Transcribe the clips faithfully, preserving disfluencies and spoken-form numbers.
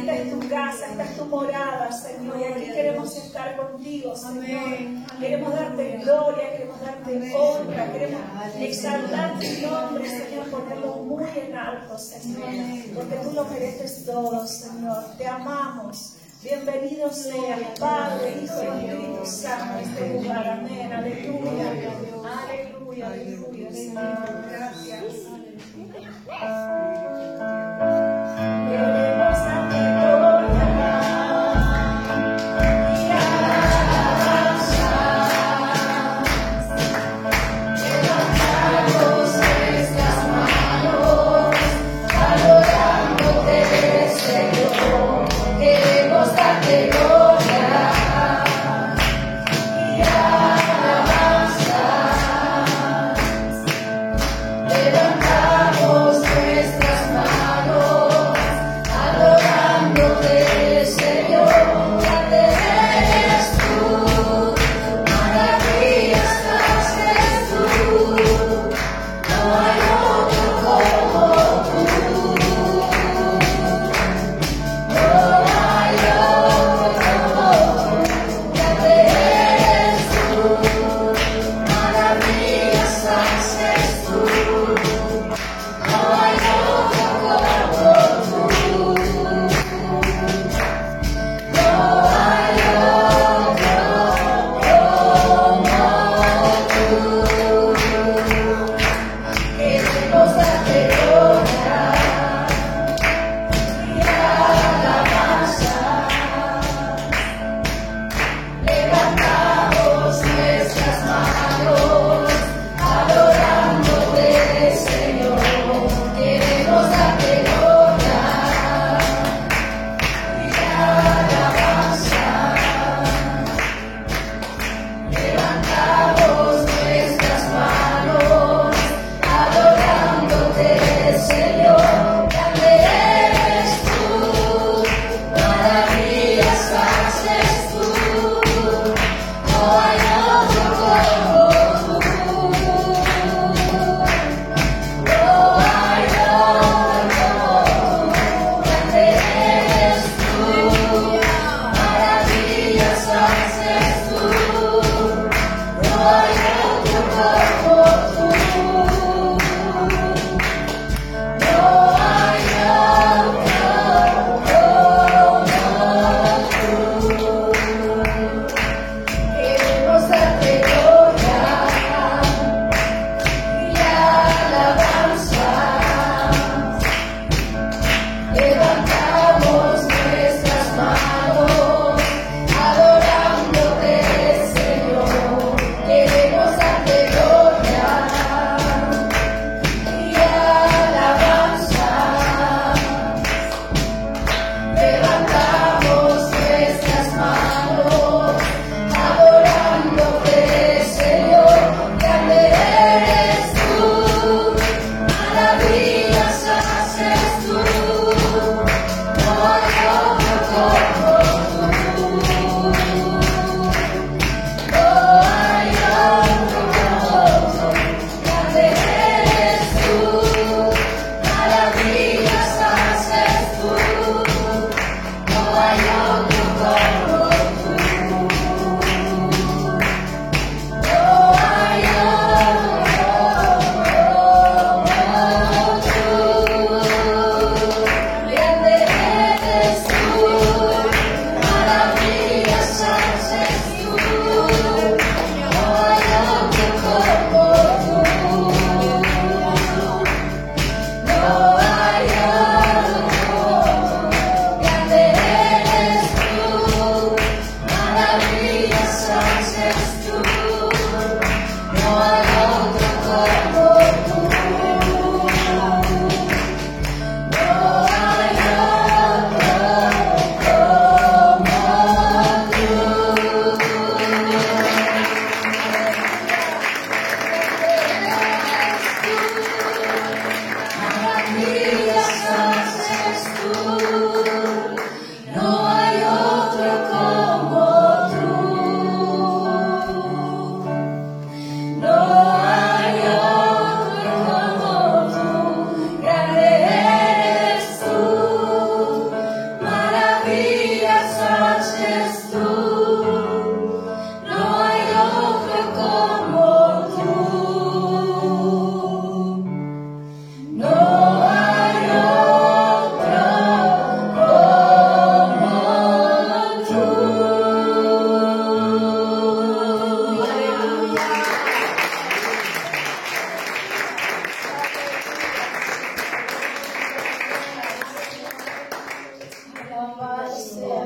esta es tu casa, esta es tu morada, Señor. Y aquí queremos estar contigo, Señor. Queremos darte gloria, queremos darte honra, queremos exaltar tu nombre, Señor, ponerlo muy en alto, Señor. Porque tú lo mereces todo, Señor. Te amamos. Bienvenido sea Padre, Hijo y Espíritu Santo a este lugar. Amén. Aleluya. Aleluya, aleluya, Señor. Gracias. Queremos darte gloria y alabanza. Levantamos nuestras manos, adorándote, Señor. Queremos darte gloria y alabanza. Levantamos nuestras manos, adorándote, Señor. Grande eres tú, maravillas haces tú. No hay otro como tú. No hay otro como tú. Grande eres tú, maravillas haces tú. No hay otro como tú. No hay otro como tú. Queremos darte gloria y alabanza. Levantamos nuestras manos, adorándote, Señor. Queremos darte gloria y alabanza. Levantamos nuestras manos, adorándote, Señor. Grande eres tú, maravillas haces tú. No hay otro como tú. No hay otro como tú. Grande eres tú, maravillas haces tú. No hay otro como tú. No hay otro como tú. Queremos darte gloria y alabanza. Levantamos nuestras manos, adorándote, Señor. Queremos darte gloria y alabanza. Levantamos nuestras manos, adorándote, Señor. Grande eres tú, maravillas haces tú. No hay otro como tú. No hay otro como tú. Grande eres tú, maravillas haces tú. No hay otro como tú. No hay otro como tú. Grande eres tú,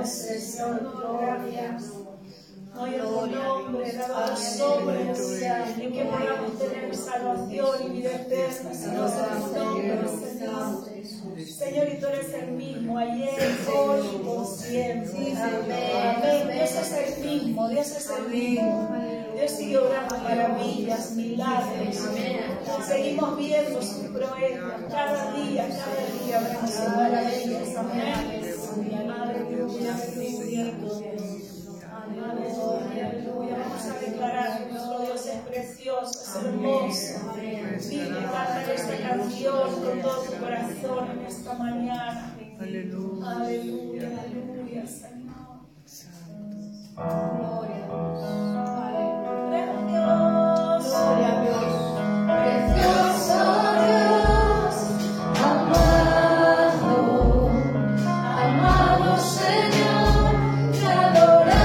Dios, Señor, gracias. No hay otro nombre dado a los hombres en que podamos tener salvación y vida eterna, sino en tu nombre, Señor. Señor, y tú eres el mismo, ayer, hoy y por siempre. Amén. Dios es el mismo, Dios es el mismo. Dios sigue obrando maravillas, milagros. Seguimos viendo sus proezas. Cada día, cada día vemos sus maravillas. Amén. Aleluya, aleluya. Aleluya, aleluya. Vamos a declarar que nuestro Dios es precioso, es hermoso. Vive, canta esta canción con todo tu corazón en esta mañana. Aleluya, aleluya, aleluya, Señor. Gloria a Dios. Gloria a Dios. Precioso Dios, amado, amado Señor, te adoramos.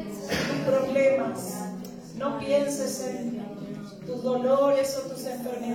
No pienses en tus dolores o tus enfermedades.